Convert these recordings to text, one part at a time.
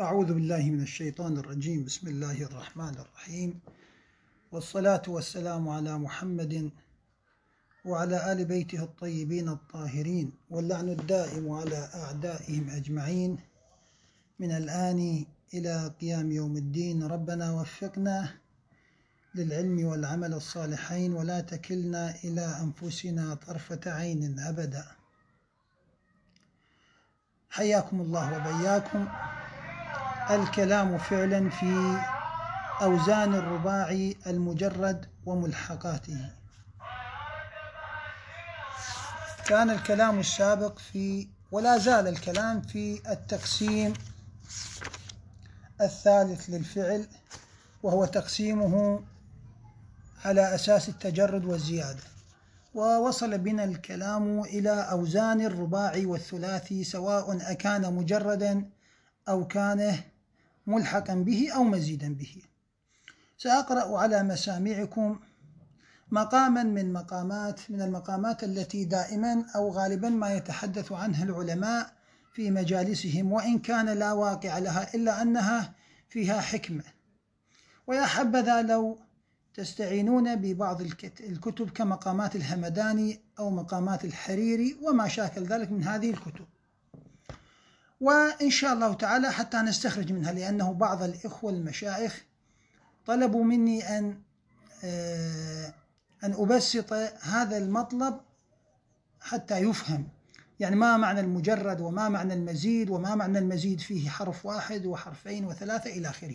أعوذ بالله من الشيطان الرجيم. بسم الله الرحمن الرحيم، والصلاة والسلام على محمد وعلى آل بيته الطيبين الطاهرين، واللعن الدائم على أعدائهم أجمعين من الآن إلى قيام يوم الدين. ربنا وفقنا للعلم والعمل الصالحين، ولا تكلنا إلى أنفسنا طرفة عين أبدا. حياكم الله وبياكم. الكلام فعلا في أوزان الرباعي المجرد وملحقاته. كان الكلام السابق ولا زال الكلام في التقسيم الثالث للفعل، وهو تقسيمه على أساس التجرد والزيادة، ووصل بنا الكلام إلى أوزان الرباعي والثلاثي، سواء أكان مجردا أو كان ملحقا به أو مزيدا به. سأقرأ على مسامعكم مقاما من المقامات التي دائما أو غالبا ما يتحدث عنها العلماء في مجالسهم، وإن كان لا واقع لها إلا أنها فيها حكمة. ويا حبذا لو تستعينون ببعض الكتب كمقامات الهمداني أو مقامات الحريري وما شاكل ذلك من هذه الكتب، وإن شاء الله تعالى حتى نستخرج منها، لأنه بعض الإخوة المشايخ طلبوا مني أن أبسط هذا المطلب حتى يفهم، يعني ما معنى المجرد وما معنى المزيد وما معنى المزيد فيه حرف واحد وحرفين وثلاثة إلى آخره.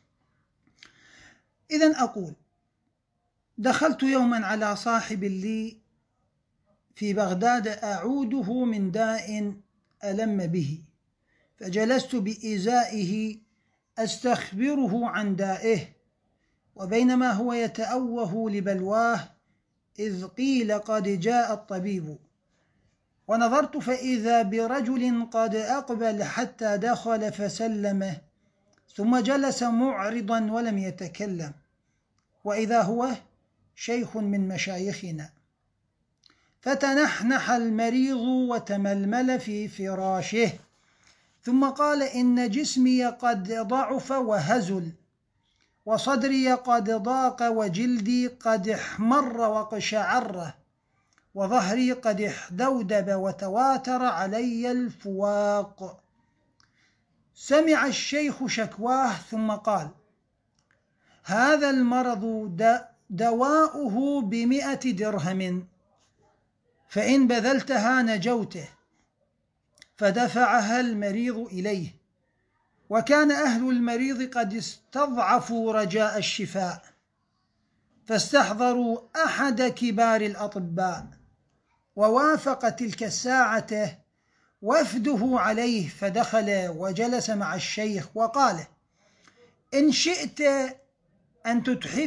إذن أقول: دخلت يوما على صاحب لي في بغداد أعوده من داء ألم به، فجلست بإزائه أستخبره عن دائه، وبينما هو يتأوه لبلواه إذ قيل قد جاء الطبيب، ونظرت فإذا برجل قد أقبل حتى دخل فسلمه، ثم جلس معرضا ولم يتكلم، وإذا هو شيخ من مشايخنا، فتنحنح المريض وتململ في فراشه، ثم قال: إن جسمي قد ضعف وهزل، وصدري قد ضاق، وجلدي قد احمر وقشعر، وظهري قد احدودب وتواتر علي الفواق. سمع الشيخ شكواه ثم قال: هذا المرض دواؤه ب100 درهم، فإن بذلتها نجوته. فدفعها المريض إليه، وكان أهل المريض قد استضعفوا رجاء الشفاء، فاستحضروا أحد كبار الأطباء، ووافق تلك الساعة وفده عليه، فدخل وجلس مع الشيخ وقال: إن شئت أن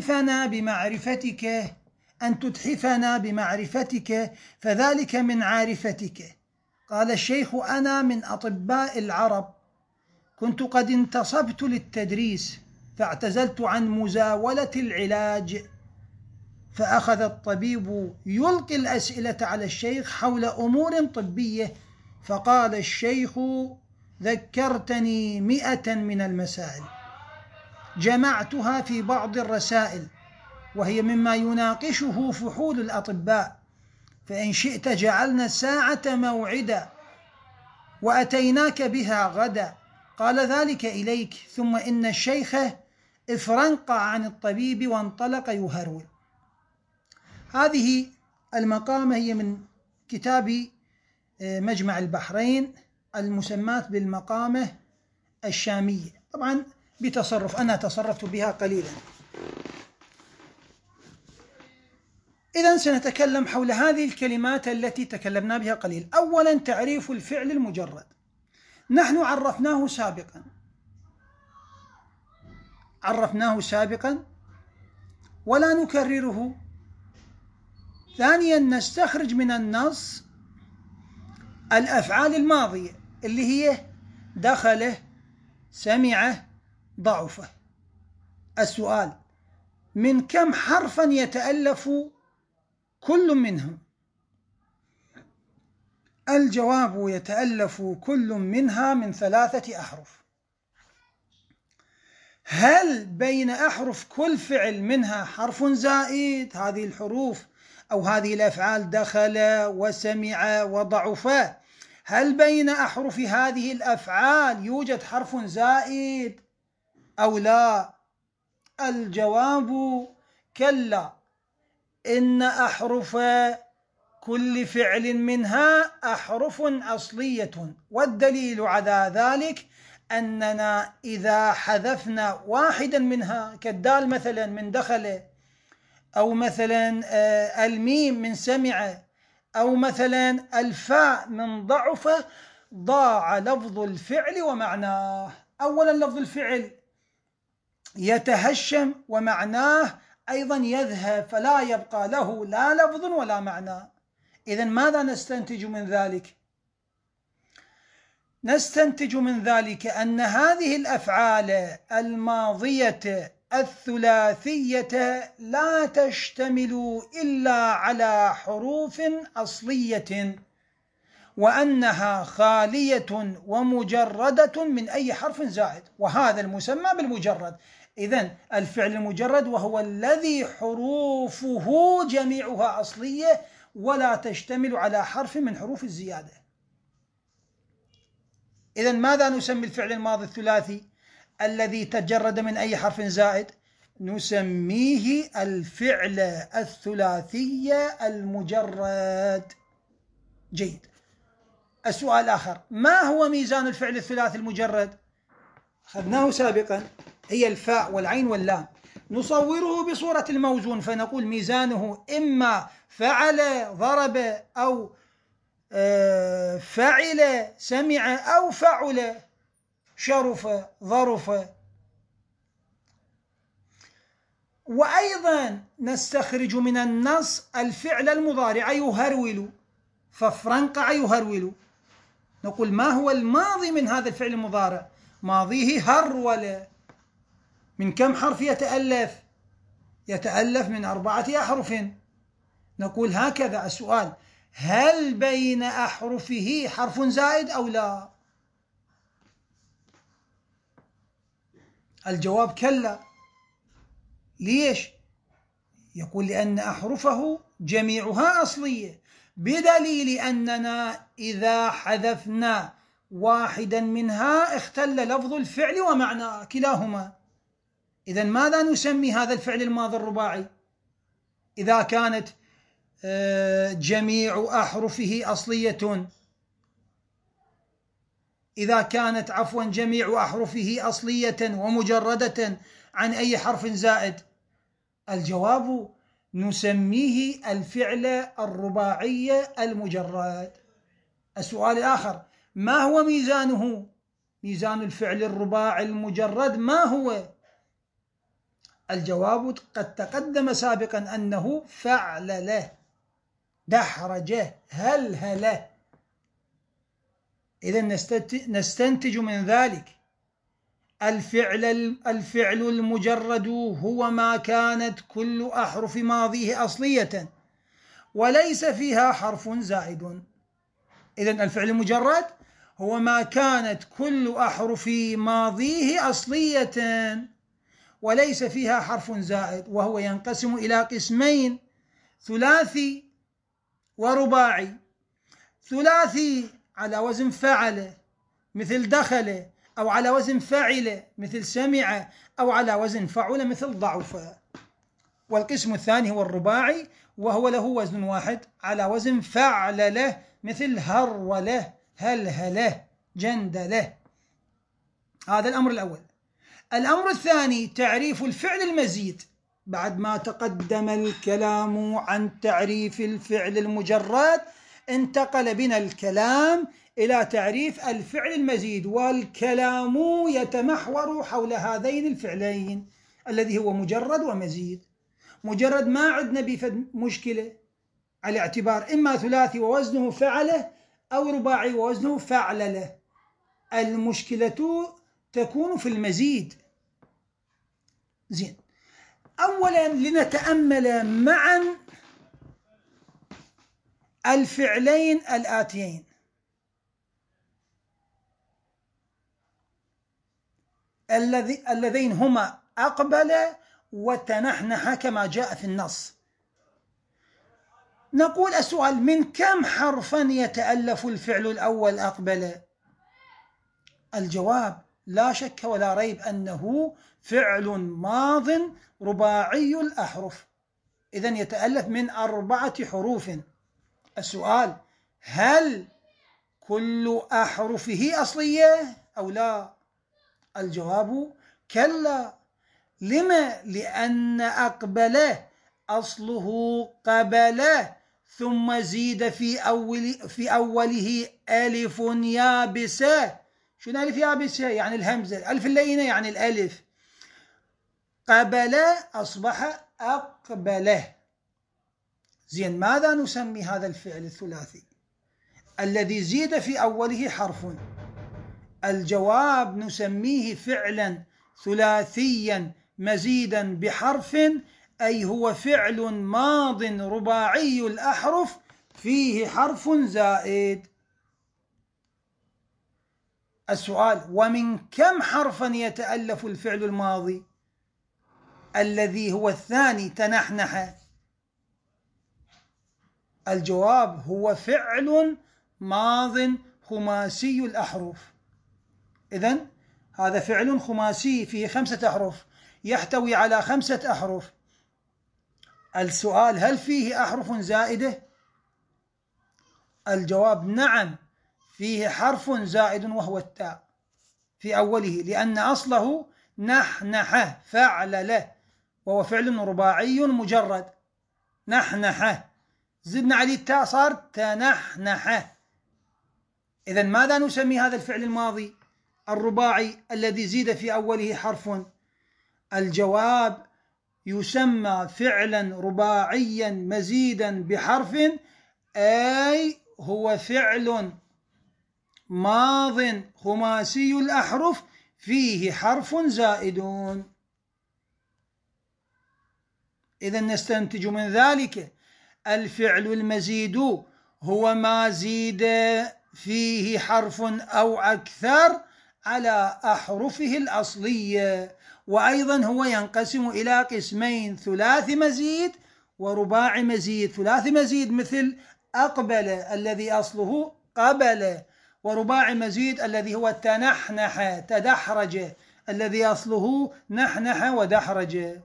تتحفنا بمعرفتك فذلك من عارفتك. قال الشيخ: أنا من أطباء العرب، كنت قد انتصبت للتدريس، فاعتزلت عن مزاولة العلاج. فأخذ الطبيب يلقي الأسئلة على الشيخ حول أمور طبية، فقال الشيخ: ذكرتني 100 من المسائل، جمعتها في بعض الرسائل، وهي مما يناقشه فحول الأطباء، فإن شئت جعلنا الساعة موعدا وأتيناك بها غدا. قال: ذلك إليك. ثم إن الشيخ افرنقع عن الطبيب وانطلق يهرول. هذه المقامة هي من كتاب مجمع البحرين المسماة بالمقامة الشامية، طبعا بتصرف أنا تصرفت بها قليلا. إذن سنتكلم حول هذه الكلمات التي تكلمنا بها قليل. أولا، تعريف الفعل المجرد، نحن عرفناه سابقا ولا نكرره. ثانيا، نستخرج من النص الأفعال الماضية اللي هي دخله، سمعه، ضعفه. السؤال: من كم حرفا يتألف كل منهم؟ الجواب: يتألف كل منها من 3 أحرف. هل بين أحرف كل فعل منها حرف زائد؟ هذه الحروف أو هذه الأفعال دخل وسمع وضعف، هل بين أحرف هذه الأفعال يوجد حرف زائد أو لا؟ الجواب كلا، إن أحرف كل فعل منها أحرف أصلية، والدليل على ذلك أننا إذا حذفنا واحدا منها كالدال مثلا من دخل، أو مثلا الميم من سمع، أو مثلا الفاء من ضعف، ضاع لفظ الفعل ومعناه. أولا لفظ الفعل يتهشم ومعناه أيضا يذهب، فلا يبقى له لا لفظ ولا معنى. إذن ماذا نستنتج من ذلك؟ نستنتج من ذلك أن هذه الأفعال الماضية الثلاثية لا تشتمل إلا على حروف أصلية، وأنها خالية ومجردة من أي حرف زائد، وهذا المسمى بالمجرد. إذن الفعل المجرد وهو الذي حروفه جميعها أصلية ولا تشتمل على حرف من حروف الزيادة. إذن ماذا نسمي الفعل الماضي الثلاثي الذي تجرد من أي حرف زائد؟ نسميه الفعل الثلاثي المجرد. جيد. السؤال الآخر، ما هو ميزان الفعل الثلاثي المجرد؟ أخذناه سابقا، هي الفاء والعين واللام. نصوره بصورة الموزون فنقول ميزانه إما فعل ضرب، أو فعل سمع، أو فعل شرف ظرف. وأيضا نستخرج من النص الفعل المضارع يهرول، ففرنقع يهرول. نقول ما هو الماضي من هذا الفعل المضارع؟ ماضيه هرول. من كم حرف يتألف؟ يتألف من 4 أحرف. نقول هكذا. السؤال، هل بين أحرفه حرف زائد أو لا؟ الجواب كلا. ليش؟ يقول لأن أحرفه جميعها أصلية، بدليل أننا إذا حذفنا واحدا منها اختل لفظ الفعل ومعنى كلاهما. إذن ماذا نسمي هذا الفعل الماضي الرباعي إذا كانت جميع أحرفه أصلية؟ إذا كانت جميع أحرفه أصلية ومجردة عن أي حرف زائد، الجواب نسميه الفعل الرباعي المجرد. السؤال الآخر، ما هو ميزانه؟ ميزان الفعل الرباعي المجرد ما هو؟ الجواب قد تقدم سابقا أنه فعل له، دحرجه، هلهله. إذن نستنتج من ذلك الفعل المجرد هو ما كانت كل أحرف ماضيه أصلية وليس فيها حرف زائد. إذن الفعل المجرد هو ما كانت كل أحرف ماضيه أصلية وليس فيها حرف زائد، وهو ينقسم إلى قسمين: ثلاثي ورباعي. ثلاثي على وزن فعل مثل دخل، أو على وزن فعل مثل سمع، أو على وزن فعل مثل ضعف. والقسم الثاني هو الرباعي، وهو له وزن واحد على وزن فعل له مثل هروله، هلهله، جندله. هذا الأمر الأول. الأمر الثاني تعريف الفعل المزيد. بعد ما تقدم الكلام عن تعريف الفعل المجرد، انتقل بنا الكلام إلى تعريف الفعل المزيد، والكلام يتمحور حول هذين الفعلين الذي هو مجرد ومزيد. مجرد ما عندنا بفد مشكلة، على اعتبار إما ثلاثي ووزنه فعله أو رباعي ووزنه فعلله. المشكلة تكون في المزيد. زين، أولا لنتأمل معا الفعلين الآتيين. اللذين هما أقبل وتنحنح كما جاء في النص. نقول السؤال: من كم حرفا يتألف الفعل الأول أقبل؟ الجواب: لا شك ولا ريب أنه فعل ماض رباعي الأحرف، إذن يتألف من 4 حروف. السؤال: هل كل أحرفه أصلية أو لا؟ الجواب: كلا. لما؟ لأن أقبل أصله قبل، ثم زيد في أوله ألف يابسة. شنو ألف يابسة؟ يعني الهمزة. الألف اللينة يعني الألف. قبل أصبح أقبله. زين، ماذا نسمي هذا الفعل الثلاثي الذي زيد في أوله حرف؟ الجواب: نسميه فعلا ثلاثيا مزيدا بحرف، أي هو فعل ماض رباعي الأحرف فيه حرف زائد. السؤال: ومن كم حرفا يتألف الفعل الماضي الذي هو الثاني تنحنح؟ الجواب: هو فعل ماض خماسي الأحرف. إذن هذا فعل خماسي فيه 5 أحرف، يحتوي على 5 أحرف. السؤال: هل فيه أحرف زائدة؟ الجواب: نعم، فيه حرف زائد وهو التاء في أوله، لأن أصله نحنح فعل له، وهو فعل رباعي مجرد. نحنح، زدنا عليه التاء صار تنحنح. إذن ماذا نسمي هذا الفعل الماضي الرباعي الذي زيد في أوله حرف؟ الجواب: يسمى فعلا رباعيا مزيدا بحرف، أي هو فعل ماض خماسي الأحرف فيه حرف زائد. إذن نستنتج من ذلك: الفعل المزيد هو ما زيد فيه حرف أو أكثر على أحرفه الأصلية. وأيضا هو ينقسم إلى قسمين: ثلاثي مزيد ورباعي مزيد. ثلاثي مزيد مثل أقبل الذي أصله قبل، ورباعي مزيد الذي هو تنحنح تدحرج الذي أصله نحنح ودحرج.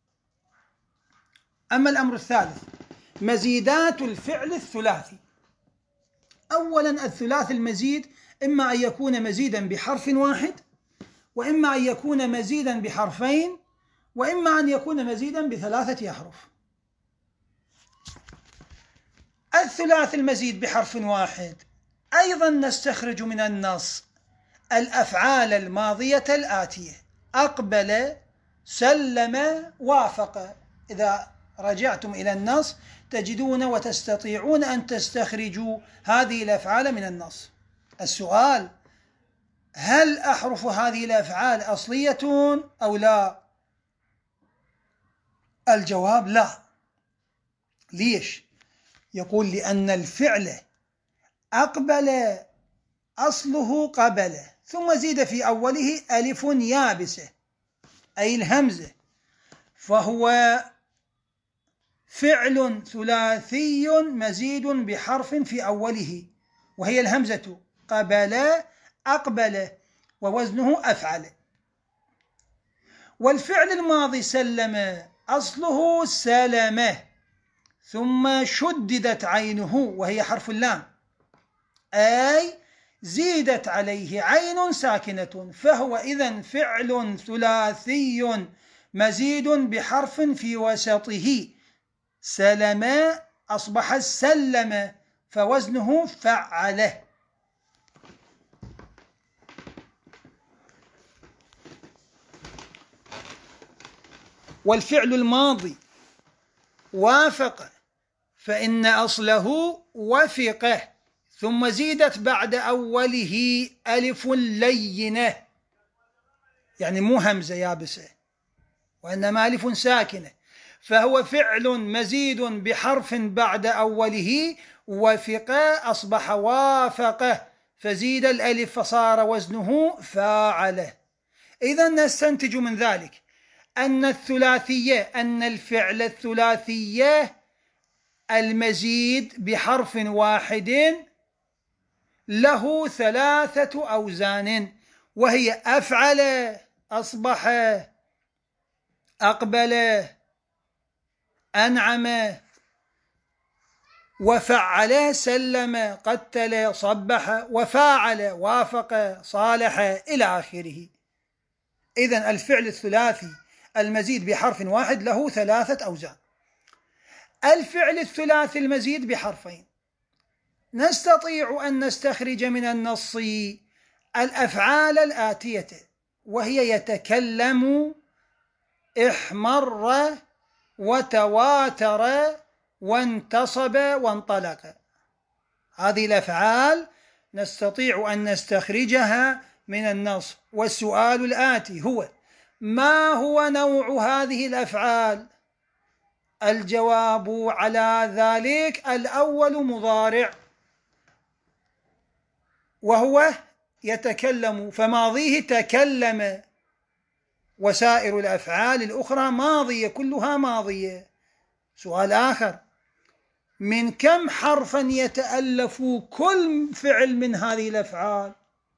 أما الأمر الثالث: مزيدات الفعل الثلاثي. أولا، الثلاثي المزيد إما أن يكون مزيدا بحرف واحد، وإما أن يكون مزيدا بحرفين، وإما أن يكون مزيدا ب3 أحرف. الثلاثي المزيد بحرف واحد أيضا نستخرج من النص الأفعال الماضية الآتية: أقبل، سلم، وافق. إذا رجعتم إلى النص تجدون وتستطيعون أن تستخرجوا هذه الأفعال من النص. السؤال: هل أحرف هذه الأفعال أصلية أو لا؟ الجواب: لا. ليش؟ يقول: لأن الفعل أقبل أصله قبل، ثم زيد في أوله ألف يابسة أي الهمزة، فهو فعل ثلاثي مزيد بحرف في أوله وهي الهمزة، قبل أقبل، ووزنه أفعل. والفعل الماضي سلم أصله سلمه، ثم شددت عينه وهي حرف اللام، أي زيدت عليه عين ساكنة، فهو إذن فعل ثلاثي مزيد بحرف في وسطه. سلم أصبح سلم، فوزنه فعله. والفعل الماضي وافق، فإن أصله وفقه، ثم زيدت بعد أوله ألف لينة، يعني مو همزة يابسة وإنما ألف ساكنة، فهو فعل مزيد بحرف بعد أوله. وفق أصبح وافقه، فزيد الألف فصار وزنه فاعله. إذا نستنتج من ذلك أن الفعل الثلاثي المزيد بحرف واحد له 3 أوزان، وهي أفعل، أصبح، أقبل، أنعم، وفعل، سلم، قتل، صبح، وفاعل، وافق، صالح، إلى آخره. إذن الفعل الثلاثي المزيد بحرف واحد له 3 أوزان. الفعل الثلاثي المزيد بحرفين نستطيع أن نستخرج من النص الأفعال الآتية، وهي يتكلم، احمر، وتواتر، وانتصب، وانطلق. هذه الأفعال نستطيع أن نستخرجها من النص. والسؤال الآتي هو: ما هو نوع هذه الأفعال؟ الجواب على ذلك الأول مضارع، وهو يتكلم، فماضيه تكلم، وسائر الأفعال الأخرى ماضية، كلها ماضية. سؤال آخر: من كم حرفا يتألف كل فعل من هذه الأفعال؟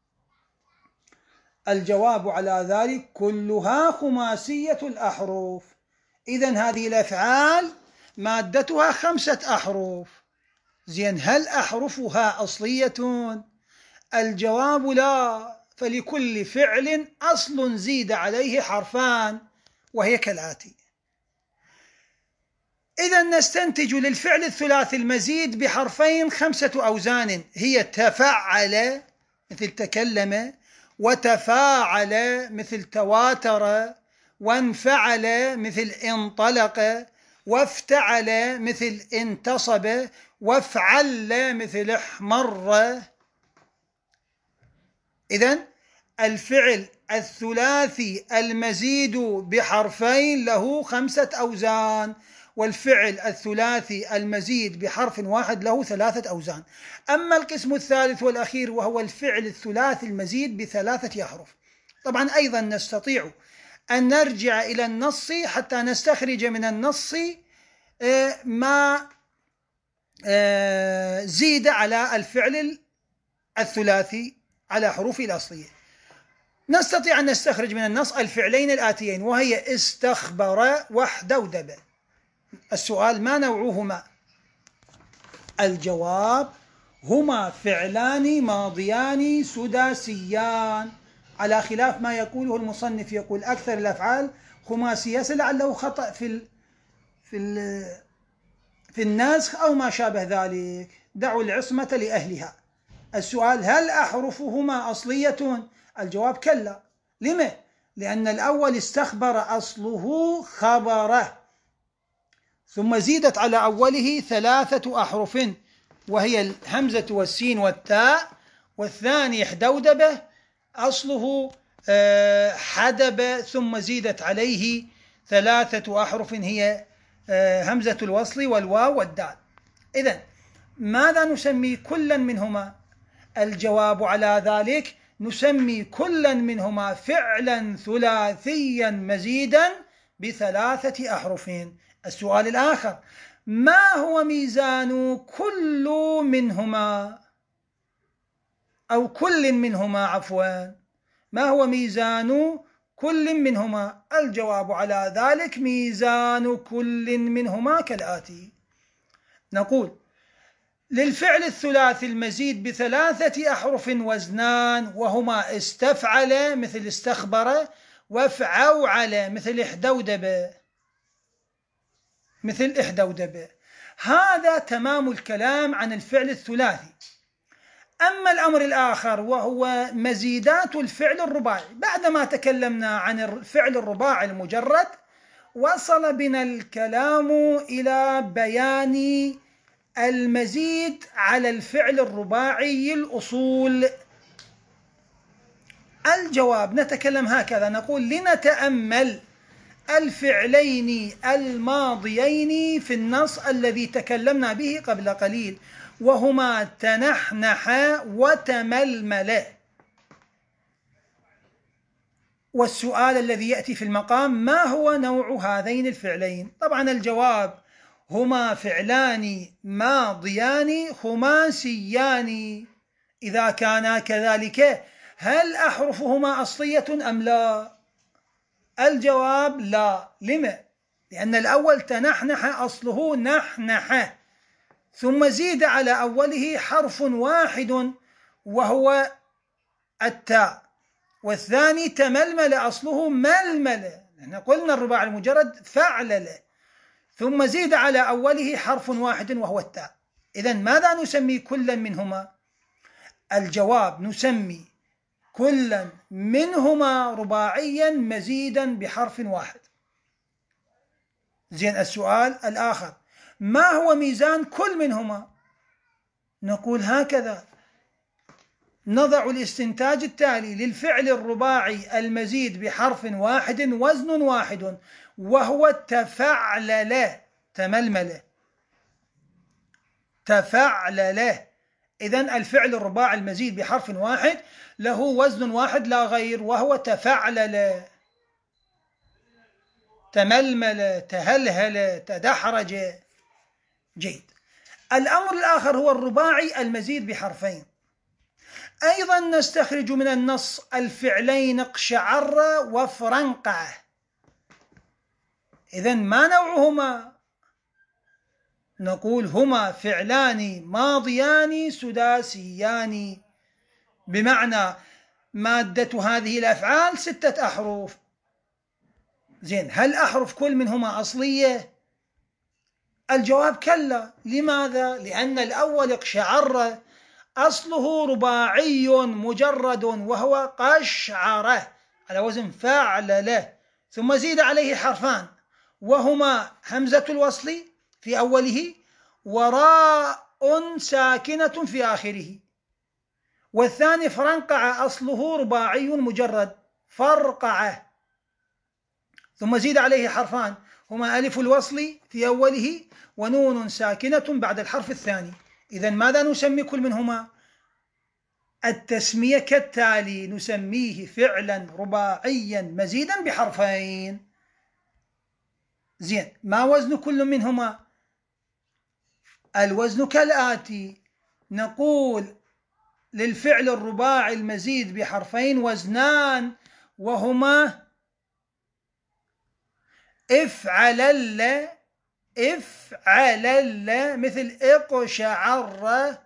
الجواب على ذلك كلها خماسية الأحرف. إذن هذه الأفعال مادتها 5 أحرف. زين، هل أحرفها أصلية؟ الجواب لا، فلكل فعل أصل زيد عليه حرفان، وهي كالآتي. إذن نستنتج للفعل الثلاثي المزيد بحرفين 5 أوزان، هي تفعل مثل تكلم، وتفاعل مثل تواتر، وانفعل مثل انطلق، وافتعل مثل انتصب، وافعل مثل احمر. إذن الفعل الثلاثي المزيد بحرفين له 5 أوزان، والفعل الثلاثي المزيد بحرف واحد له 3 أوزان. أما القسم الثالث والأخير وهو الفعل الثلاثي المزيد ب3 أحرف، طبعا أيضا نستطيع أن نرجع إلى النص حتى نستخرج من النص ما زيد على الفعل الثلاثي على حروفه الأصلية. نستطيع أن نستخرج من النص الفعلين الآتيين، وهي استخبر واحدودب. السؤال: ما نوعهما؟ الجواب: هما فعلان ماضيان سداسيان، على خلاف ما يقوله المصنف، يقول أكثر الأفعال خماسية، لعله خطأ في النسخ أو ما شابه ذلك، دعوا العصمة لأهلها. السؤال: هل أحرفهما أصلية؟ الجواب: كلا. لما؟ لأن الأول استخبر أصله خبره، ثم زيدت على أوله 3 أحرف، وهي الهمزة والسين والتاء. والثاني حدودبة أصله حدب، ثم زيدت عليه 3 أحرف، هي همزة الوصل والواو والدال. إذن ماذا نسمي كلا منهما؟ الجواب على ذلك: نسمي كلا منهما فعلا ثلاثيا مزيدا ب3 أحرف. السؤال الآخر: ما هو ميزان كل منهما، أو كل منهما عفوا، ما هو ميزان كل منهما؟ الجواب على ذلك ميزان كل منهما كالآتي. نقول: للفعل الثلاثي المزيد ب3 أحرف وزنان، وهما استفعل مثل استخبر، وافعوعل مثل احدودب. هذا تمام الكلام عن الفعل الثلاثي. أما الأمر الآخر وهو مزيدات الفعل الرباعي، بعدما تكلمنا عن الفعل الرباعي المجرد، وصل بنا الكلام إلى بيان المزيد على الفعل الرباعي الأصول. الجواب: نتكلم هكذا، نقول: لنتأمل الفعلين الماضيين في النص الذي تكلمنا به قبل قليل، وهما تنحنح وتململ. والسؤال الذي يأتي في المقام: ما هو نوع هذين الفعلين؟ طبعا الجواب: هما فعلان ماضيان خماسيان. إذا كانا كذلك هل أحرفهما أصلية أم لا؟ الجواب: لا. لما؟ لأن الأول تنحنح، أصله نحنح، ثم زيد على أوله حرف واحد وهو التاء، والثاني تململ، أصله ململ، نحن قلنا الرباعي المجرد فعلل، ثم زيد على أوله حرف واحد وهو التاء. إذن ماذا نسمي كلا منهما؟ الجواب: نسمي كلا منهما رباعيا مزيدا بحرف واحد. زين، السؤال الآخر: ما هو ميزان كل منهما؟ نقول هكذا: نضع الاستنتاج التالي للفعل الرباعي المزيد بحرف واحد وزن واحد وهو تفعلل، تململ، تفعلل. إذن الفعل الرباعي المزيد بحرف واحد له وزن واحد لا غير، وهو تفعلل، تململ، تهلهل، تدحرج. جيد. الأمر الآخر هو الرباعي المزيد بحرفين. أيضا نستخرج من النص الفعلين اقشعر وفرنقع. إذن ما نوعهما؟ نقول هما فعلان ماضيان سداسيان، بمعنى مادة هذه الأفعال 6 أحرف. زين، هل أحرف كل منهما أصلية؟ الجواب: كلا. لماذا؟ لأن الأول اقشعر أصله رباعي مجرد وهو قشعرة على وزن فعلله، ثم زيد عليه حرفان وهما همزة الوصل في أوله وراء ساكنة في آخره، والثاني فرنقع أصله رباعي مجرد فرقعة، ثم زيد عليه حرفان هما ألف الوصل في أوله ونون ساكنة بعد الحرف الثاني. إذن ماذا نسمي كل منهما؟ التسمية كالتالي: نسميه فعلا رباعيا مزيدا بحرفين. زين، ما وزن كل منهما؟ الوزن كالآتي: نقول للفعل الرباعي المزيد بحرفين وزنان، وهما افعلل، افعلل مثل اقشعر،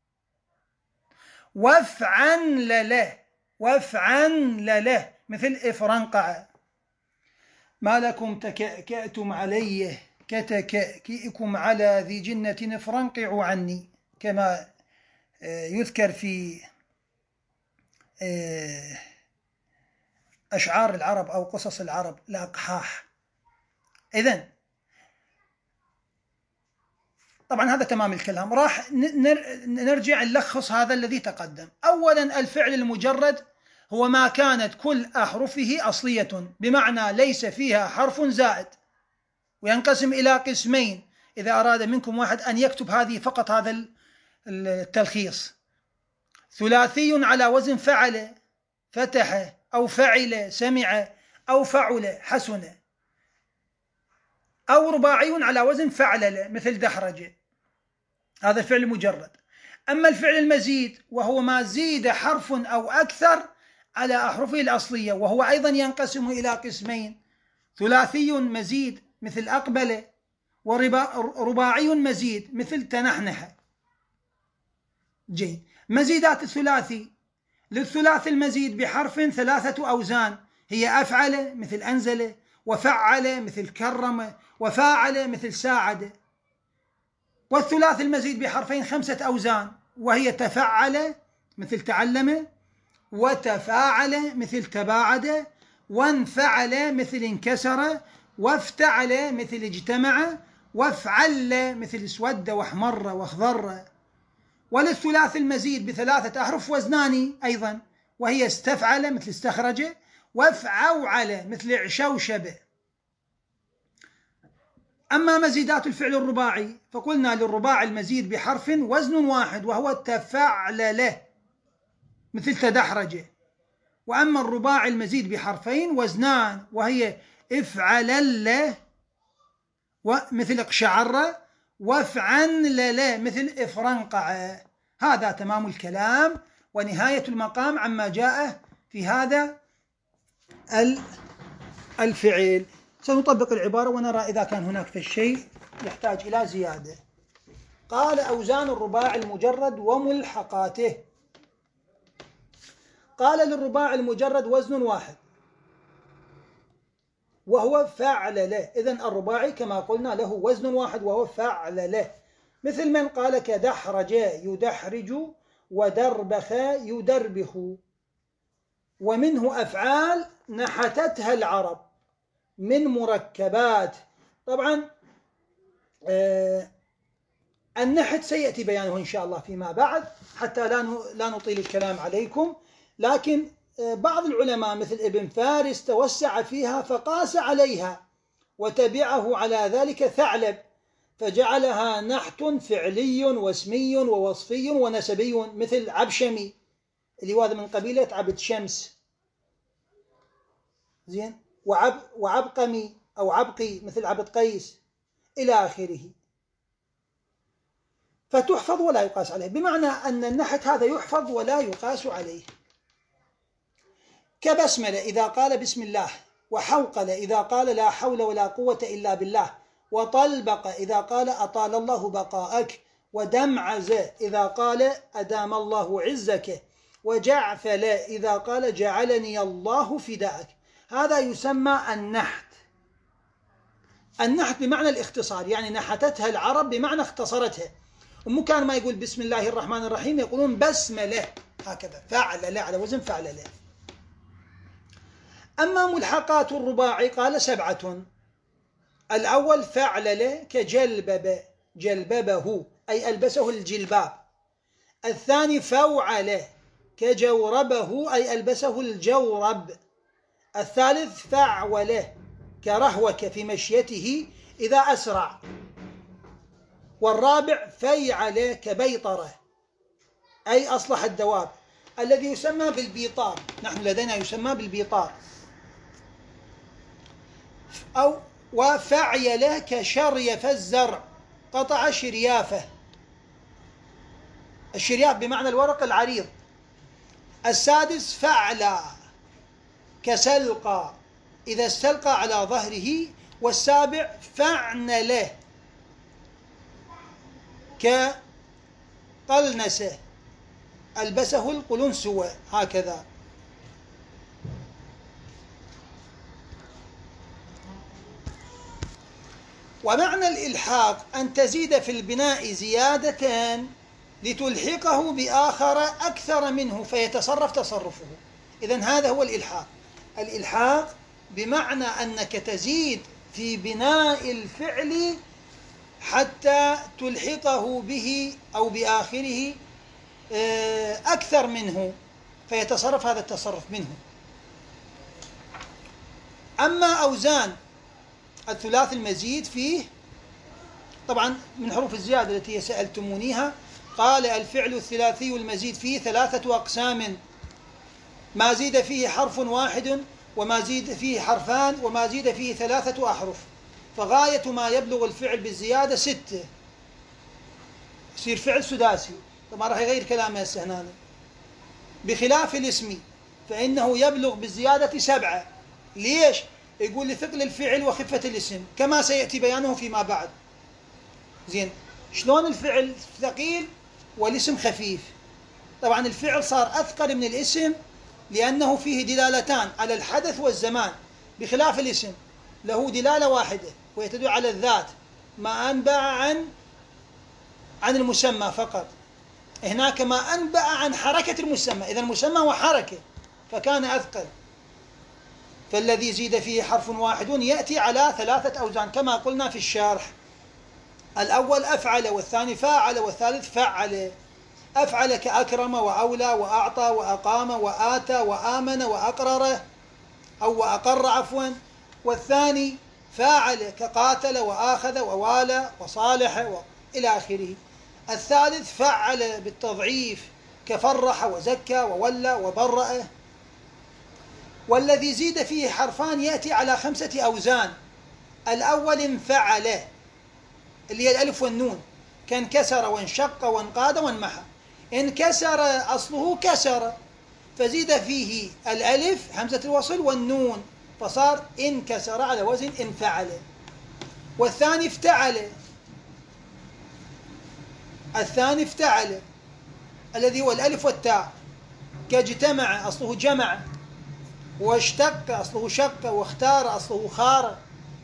وافعنلله، وافعنلله مثل افرنقع. ما لكم تكأكأتم عليه كتكأكئكم على ذي جنة افرنقعوا عني، كما يذكر في أشعار العرب أو قصص العرب الأقحاح. إذن طبعا هذا تمام الكلام. راح نرجع نلخص هذا الذي تقدم. أولا، الفعل المجرد هو ما كانت كل أحرفه أصلية، بمعنى ليس فيها حرف زائد، وينقسم إلى قسمين إذا أراد منكم واحد أن يكتب هذه فقط هذا التلخيص: ثلاثي على وزن فعل، فتح، أو فعل، سمع، أو فعل، حسن، أو رباعي على وزن فعلل مثل دحرج، هذا الفعل مجرد. أما الفعل المزيد وهو ما زيد حرف أو أكثر على أحرفه الأصلية، وهو أيضا ينقسم إلى قسمين: ثلاثي مزيد مثل أقبل، ورباعي مزيد مثل تنحنح. جيد. مزيدات الثلاثي: للثلاثي المزيد بحرف 3 أوزان، هي أفعل مثل أنزل، وفعل مثل كرم، وفاعل مثل ساعد. والثلاثي المزيد بحرفين 5 أوزان، وهي تفعل مثل تعلم، وتفاعل مثل تباعد، وانفعل مثل انكسر، وافتعل مثل اجتمع، وافعل مثل اسود واحمر واخضر. وللثلاثي المزيد ب3 أحرف وزنان أيضا، وهي استفعل مثل استخرج، وافعوعل مثل اعشوشب. أما مزيدات الفعل الرباعي فقلنا للرباعي المزيد بحرف وزن واحد وهو تفعلله مثل تدحرج، وأما الرباعي المزيد بحرفين وزنان، وهي افعلل مثل اقشعر، وافعنلل مثل افرنقع. هذا تمام الكلام ونهاية المقام عما جاء في هذا الفعل. سنطبق العبارة ونرى إذا كان هناك في الشيء يحتاج إلى زيادة. قال: أوزان الرباع المجرد وملحقاته. قال: للرباع المجرد وزن واحد وهو فعلل. إذن الرباعي كما قلنا له وزن واحد وهو فعلل، مثل من قال كدحرج يدحرج، ودربخ يدربخ. ومنه أفعال نحتتها العرب من مركبات. طبعا النحت سيأتي بيانه إن شاء الله فيما بعد حتى لا نطيل الكلام عليكم، لكن بعض العلماء مثل ابن فارس توسع فيها فقاس عليها وتبعه على ذلك ثعلب، فجعلها نحت فعلي واسمي ووصفي ونسبي، مثل عبشمي اللي هو من قبيلة عبد شمس، زين، وعبقمي أو عبقي مثل عبد قيس إلى آخره. فتحفظ ولا يقاس عليه، بمعنى أن النحت هذا يحفظ ولا يقاس عليه. كبسملة إذا قال بسم الله، وحوقل إذا قال لا حول ولا قوة إلا بالله، وطلبق إذا قال أطال الله بقاءك، ودمعز إذا قال أدام الله عزك، وجعفل إذا قال جعلني الله فداءك. هذا يسمى النحت. النحت بمعنى الاختصار، يعني نحتتها العرب بمعنى اختصرتها، ومكان ما يقول بسم الله الرحمن الرحيم يقولون بسملة، هكذا فعل لا على وزن فعل لا. أما ملحقات الرباعي قال 7. الأول فعلل كجلبب جلببه أي ألبسه الجلباب. الثاني فوعل كجوربه أي ألبسه الجورب. الثالث فعول كرهوك في مشيته إذا أسرع. والرابع فيعل كبيطرة أي أصلح الدواب، الذي يسمى بالبيطار، نحن لدينا يسمى بالبيطار. أو وفعيل كشريف الزرع قطع شريافه. الشرياف بمعنى الورق العريض. السادس فعلى كسلقى إذا استلقى على ظهره. والسابع فعنله كقلنسه ألبسه القلنسوة، هكذا. ومعنى الإلحاق أن تزيد في البناء زيادة لتلحقه بآخر أكثر منه فيتصرف تصرفه. إذن هذا هو الإلحاق. الإلحاق بمعنى أنك تزيد في بناء الفعل حتى تلحقه به أو بآخره أكثر منه فيتصرف هذا التصرف منه. أما أوزان الثلاث المزيد فيه طبعا من حروف الزيادة التي سألتمونيها. قال: الفعل الثلاثي المزيد فيه 3 أقسام: ما زيد فيه حرف واحد، وما زيد فيه حرفان، وما زيد فيه 3 أحرف. فغاية ما يبلغ الفعل بالزيادة 6، يصير فعل سداسي. طبعا راح يغير كلامه هسه هنا. بخلاف الاسم فإنه يبلغ بالزيادة 7. ليش؟ يقول لثقل الفعل وخفة الاسم كما سيأتي بيانه فيما بعد. زين، شلون الفعل ثقيل والاسم خفيف؟ طبعا الفعل صار أثقل من الاسم لأنه فيه دلالتان على الحدث والزمان، بخلاف الاسم له دلالة واحدة ويتدل على الذات، ما أنبأ عن المسمى فقط. هناك ما أنبأ عن حركة المسمى، إذا المسمى وحركة فكان أثقل. فالذي زيد فيه حرف واحد يأتي على 3 أوزان كما قلنا في الشرح. الأول أفعل، والثاني فاعل، والثالث فعل. أفعل كأكرم وأولى وأعطى وأقام وآتى وآمن وأقرر أو وأقر عفوا. والثاني فاعل كقاتل وآخذ ووالى وصالح إلى آخره. الثالث فعل بالتضعيف كفرح وزكى وولى وبرأ. والذي زيد فيه حرفان يأتي على 5 أوزان. الأول انفعل، اللي هي الألف والنون، كانكسر وانشق وانقاد وانمحى. انكسر أصله كسر، فزيد فيه الألف همزة الوصل والنون، فصار انكسر على وزن انفعل. والثاني افتعل، الثاني افتعل الذي هو الألف والتاء، كاجتمع أصله جمع، واشتق أصله شق، واختار أصله خار،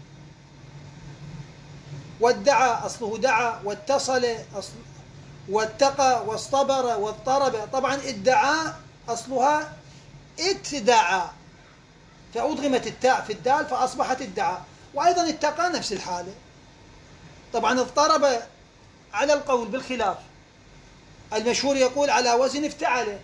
وادعى أصله دعا، واتصل واتقى، واصطبر، واضطرب. طبعا ادعى أصلها اتدعى، فأضغمت التاء في الدال فأصبحت ادعى. وأيضا اتقى نفس الحالة. طبعا اضطرب على القول بالخلاف، المشهور يقول على وزن افتعل،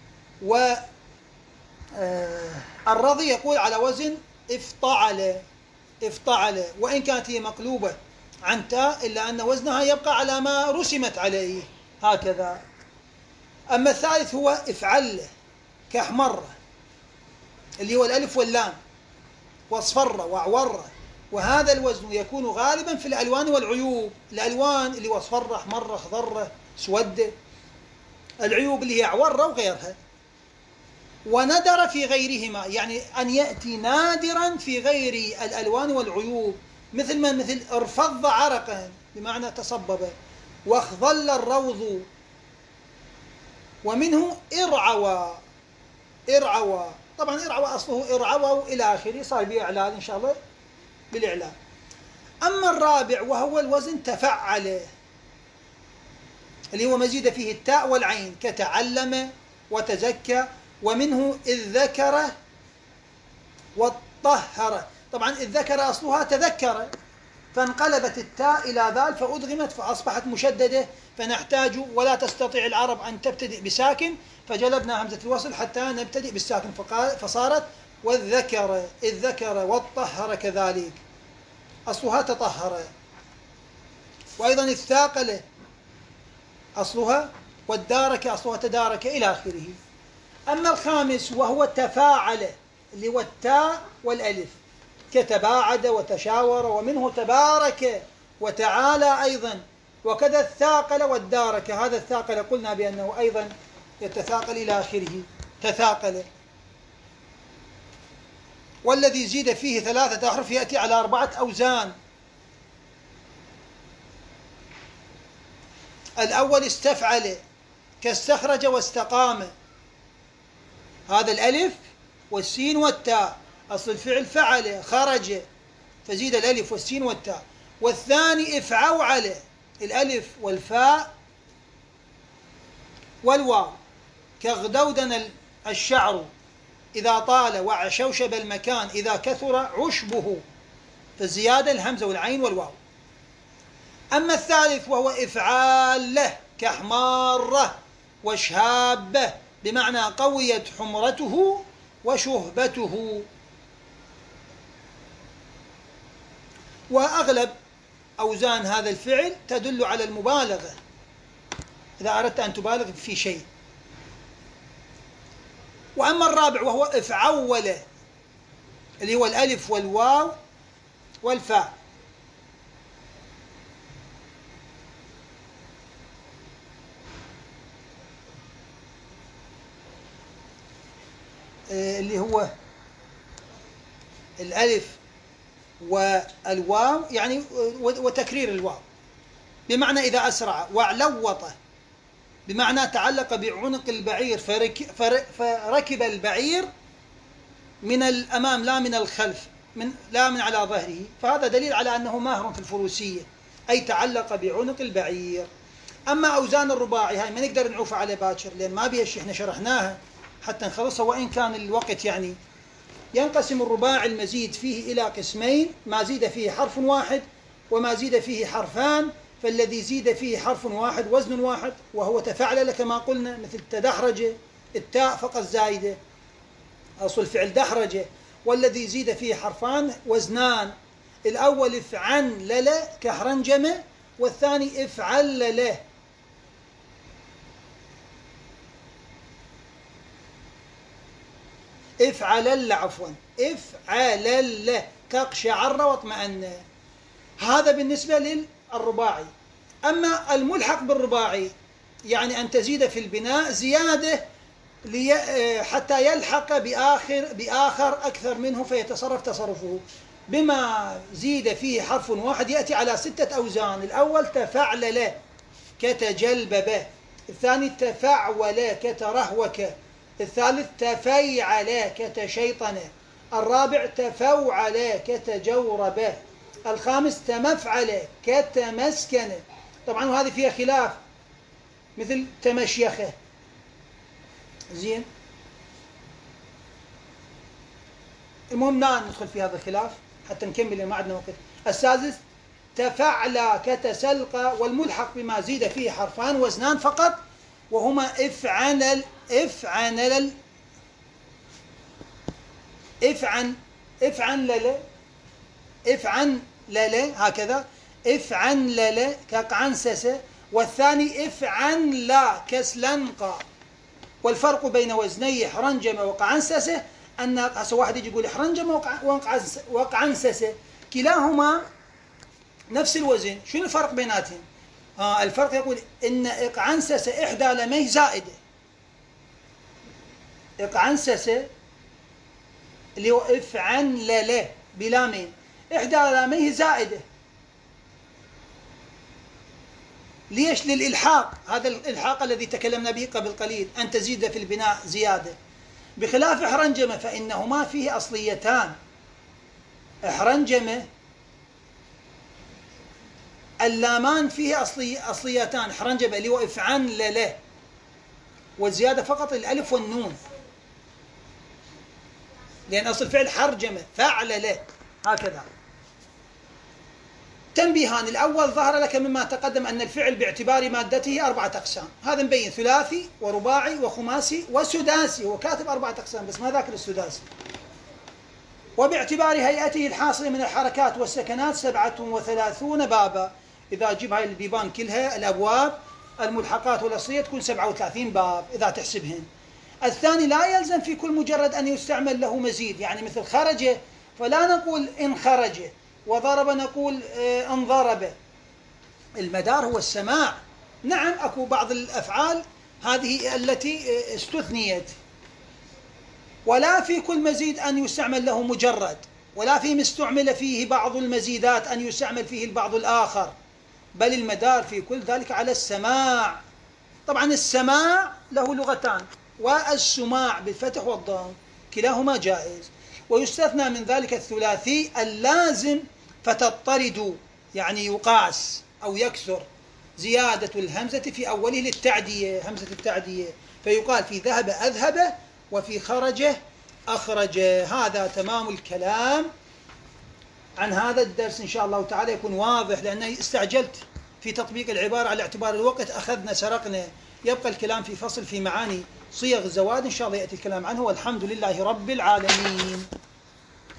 والرضي يقول على وزن افتعل. افتعل، وإن كانت هي مقلوبة عن تاء إلا أن وزنها يبقى على ما رسمت عليه هكذا. أما الثالث هو افعل، كأحمر، اللي هو الألف واللام، واصفر وأعور. وهذا الوزن يكون غالبا في الألوان والعيوب. الألوان اللي هو اصفر، أحمر، خضر، سود. العيوب اللي هي أعور وغيرها. وندر في غيرهما، يعني أن يأتي نادرا في غير الألوان والعيوب، مثل ارفض عرقا بمعنى تصبب، واخضل الروض. ومنه ارعوى، ارعوى. طبعا ارعوى أصله ارعوى إلى آخره، صار بإعلان إن شاء الله بالإعلان. أما الرابع وهو الوزن تفعل، اللي هو مزيد فيه التاء والعين، كتعلم وتزكى. ومنه إذ ذكر والطهر. طبعا إذ ذكر أصلها تذكر، فانقلبت التاء إلى ذال فأدغمت فأصبحت مشددة، فنحتاج ولا تستطيع العرب أن تبتدئ بساكن، فجلبنا همزة الوصل حتى نبتدئ بالساكن، فصارت والذكر، إذ ذكر والطهر كذلك أصلها تطهر. وأيضا الثاقلة أصلها، والدارك أصلها تدارك إلى آخره. أما الخامس وهو تفاعل، اللي هو التاء والألف، كتباعد وتشاور. ومنه تبارك وتعالى أيضا. وكذا الثاقل والدارك. هذا الثاقل قلنا بأنه أيضا يتثاقل إلى آخره، تثاقل. والذي زيد فيه 3 أحرف يأتي على 4 أوزان. الأول استفعل، كاستخرج واستقام. هذا الألف والسين والتاء، أصل الفعل فعل، خرج، فزيد الألف والسين والتاء. والثاني افعوعل، الألف والفاء والواو، كاغدودن الشعر إذا طال، وعشوشب المكان إذا كثر عشبه، فالزيادة الهمزة والعين والواو. أما الثالث وهو إفعاله، كحمارة وشهابة، بمعنى قويت حمرته وشهبته. وأغلب أوزان هذا الفعل تدل على المبالغة، إذا أردت أن تبالغ في شيء. وأما الرابع وهو افعول، اللي هو الألف والواو والفاء. اللي هو الألف والواو، يعني وتكرير الواو، بمعنى إذا أسرع. وعلوط بمعنى تعلق بعنق البعير فركب البعير من الأمام لا من الخلف، لا من على ظهره، فهذا دليل على أنه ماهر في الفروسية، أي تعلق بعنق البعير. أما أوزان الرباعي هاي ما نقدر نعوفها على باكر، لأن ما بيها شيء، احنا شرحناها حتى نخلصها، وإن كان الوقت يعني. ينقسم الرباعي المزيد فيه إلى قسمين: ما زيد فيه حرف واحد، وما زيد فيه حرفان. فالذي زيد فيه حرف واحد وزن واحد، وهو تفعل كما قلنا، مثل تدحرج، التاء فقط زايدة، أصل الفعل دحرج. والذي زيد فيه حرفان وزنان: الأول افعن لله كحرنجمة، والثاني افعل له. افعلل عفوا، افعلل كاقشعر واطمأن. هذا بالنسبة للرباعي. أما الملحق بالرباعي يعني أن تزيد في البناء زيادة حتى يلحق بآخر أكثر منه فيتصرف تصرفه. بما زيد فيه حرف واحد يأتي على 6 أوزان. الأول تفعلل كتجلبب، الثاني تفعول كترهوك، الثالث تفيعل كتشيطن، الرابع تفوعل كتجورب، الخامس تمفعل كتمسكن. طبعا وهذه فيها خلاف مثل تمشيخه. زين، المهم لا ندخل في هذا الخلاف حتى نكمل ما عندنا وقت. السادس تفعل كتسلق، والملحق بما زيد فيه حرفان وزنان فقط وهما افعنل لل هكذا، افعنلل كقعنسسه، والثاني افعنلا كسلنقا. والفرق بين وزني حرنجمه وقعنسسه ان هسه واحد يجي يقول حرنجمه وقعنسسه كلاهما نفس الوزن، شنو الفرق بيناتهم؟ الفرق يقول ان اقعنسسه احدى لميه زائده، اقعنسسه اللي هو افعنلل بلامين احدى لاميه زائده. ليش؟ للإلحاق، هذا الإلحاق الذي تكلمنا به قبل قليل، أن تزيد في البناء زيادة. بخلاف حرنجمة فإنهما فيه أصليتان. حرنجمة اللامان فيه أصليتان، حرنجمة اللي هو افعنلل، والزيادة فقط الألف والنون، لأن أصل فعل حرجمة فعلل هكذا. تنبيهان: الأول ظهر لك مما تقدم أن الفعل باعتبار مادته 4 أقسام، هذا مبين ثلاثي ورباعي وخماسي وسداسي، هو كاتب 4 أقسام بس ما ذاكر السداسي. وباعتبار هيئته الحاصلة من الحركات والسكنات 37 بابا، إذا أجيب هاي البيبان كلها الأبواب الملحقات والأصلية تكون 37 باب إذا تحسبهن. الثاني لا يلزم في كل مجرد أن يستعمل له مزيد، يعني مثل خرج فلا نقول إن خرج، وضرب نقول إن ضرب. المدار هو السماع. نعم أكو بعض الأفعال هذه التي استثنيت، ولا في كل مزيد أن يستعمل له مجرد، ولا في مستعمل فيه بعض المزيدات أن يستعمل فيه البعض الآخر، بل المدار في كل ذلك على السماع. طبعا السماع له لغتان، والسماع بالفتح والضم كلاهما جائز. ويستثنى من ذلك الثلاثي اللازم فتضطرد، يعني يقاس أو يكثر زيادة الهمزة في أوله للتعدية، همزة التعدية، فيقال في ذهب أذهب وفي خرج أخرج. هذا تمام الكلام عن هذا الدرس، إن شاء الله تعالى يكون واضح، لأني استعجلت في تطبيق العبارة على اعتبار الوقت، أخذنا سرقنا. يبقى الكلام في فصل في معاني صيغ الزواد إن شاء الله يأتي الكلام عنه، والحمد لله رب العالمين.